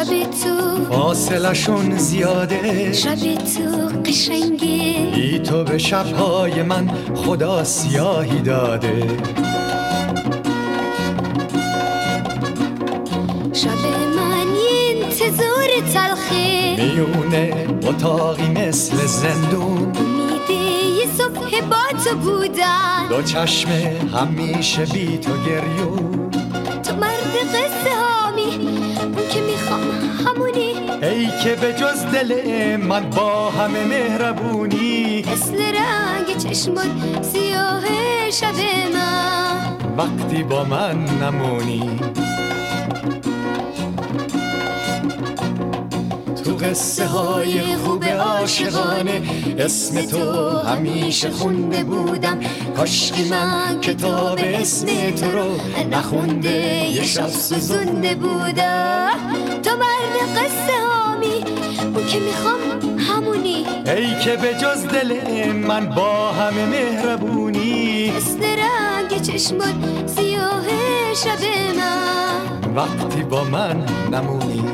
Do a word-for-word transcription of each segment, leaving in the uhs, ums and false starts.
شب تو فاصلشون زیاده، شب تو قشنگه، بی تو به شبهای من خدا سیاهی داده. شب من انتظار تلخه، میونه اتاقی مثل زندون، امیده یه صبح با تو بودن، دو چشم همیشه بی تو گریون. تو مرد قصه هامی، اون که میخوام همونی، ای که به جز دل من با همه مهربونی، مثل رنگ چشمات سیاه شب من وقتی با من نمونی. تو قصه های خوب عاشقانه اسم تو همیشه خونده بودم، کاشکی من کتاب اسم تو رو نخونده یه شب سوزونده بودم. تو مرد قصه هامی، اون که میخوام همونی، ای که به جز دل من با همه مهربونی، مثل رنگ چشمات سیاه شب من وقتی با من نمونی.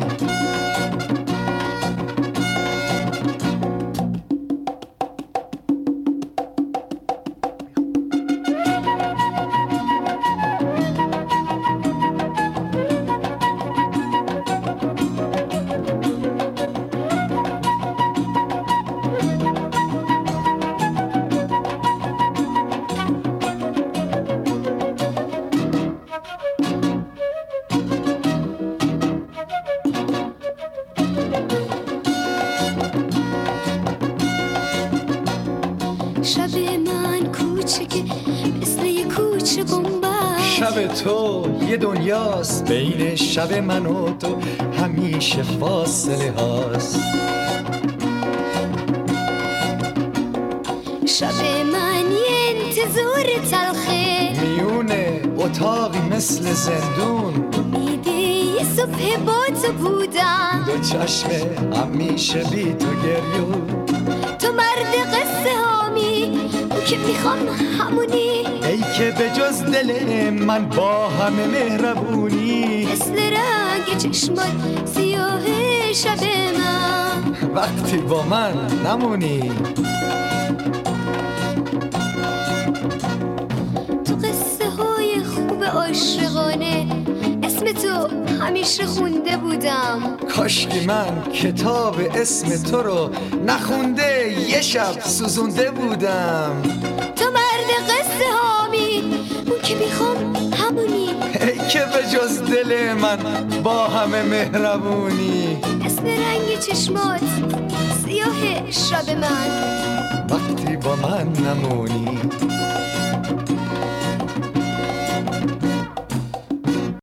شب من کوچکه مثل یه کوچه بمبه، شب تو یه دنیاست بین شب من و تو همیشه فاصله هاست. شب من یه انتظار تلخه، میونه اتاقی مثل زندون، امیده یه صبح با تو بودن، دو چشم همیشه بی تو گریون. تو مرد قصه هامی، اون که میخوام همونی، ای که به جز دل من با همه مهربونی، مثل رنگ چشمات سیاه شب من وقتی با من نمونی. تو قصه های خوب عاشقانه اسم تو همیشه خونده بودم، کاشکی من کتاب اسم تو رو نخونده یه شب سوزونده بودم. تو مرد قصه هامی، اون که میخوام همونی، ای که به جز دل من با همه مهربونی، مثل رنگ چشمات سیاه شب من وقتی با من نمونی.